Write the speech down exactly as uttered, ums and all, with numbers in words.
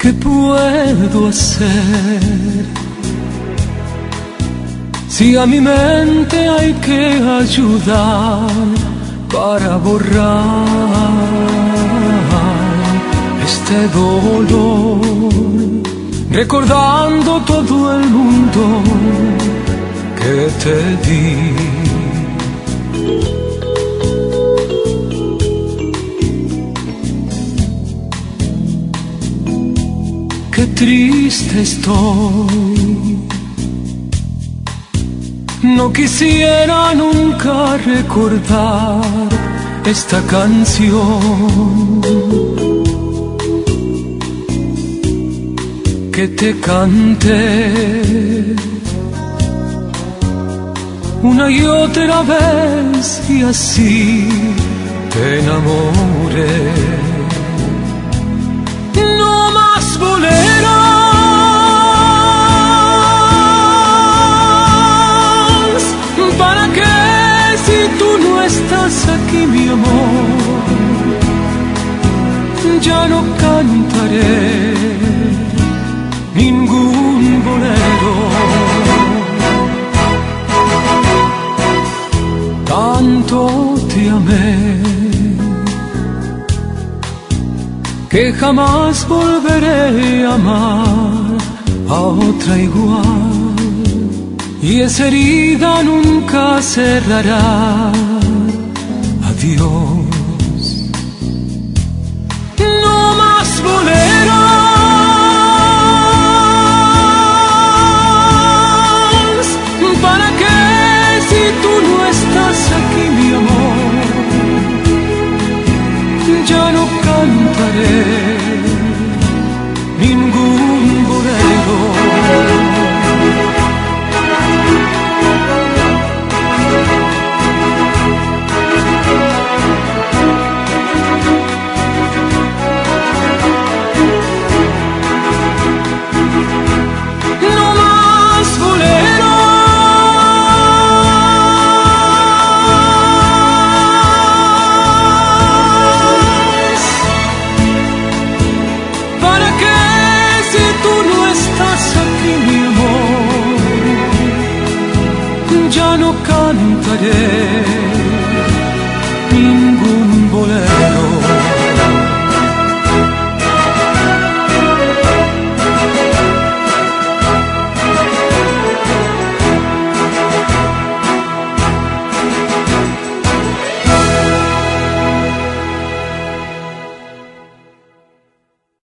¿Qué puedo hacer? Si a mi mente hay que ayudar para borrar este dolor, recordando todo el mundo que te di. Qué triste estoy, no quisiera nunca recordar esta canción que te canté una y otra vez y así te enamoré. No más boleros, ¿para qué si tú no estás aquí, mi amor? Ya no cantaré ningún bolero. Tanto te amé que jamás volveré a amar a otra igual, y esa herida nunca cerrará. Adiós. No más boleros, ¿para qué si tú no estás aquí, mi amor? Ya no cantaré ningún bolero. Ya no cantaré ningún bolero.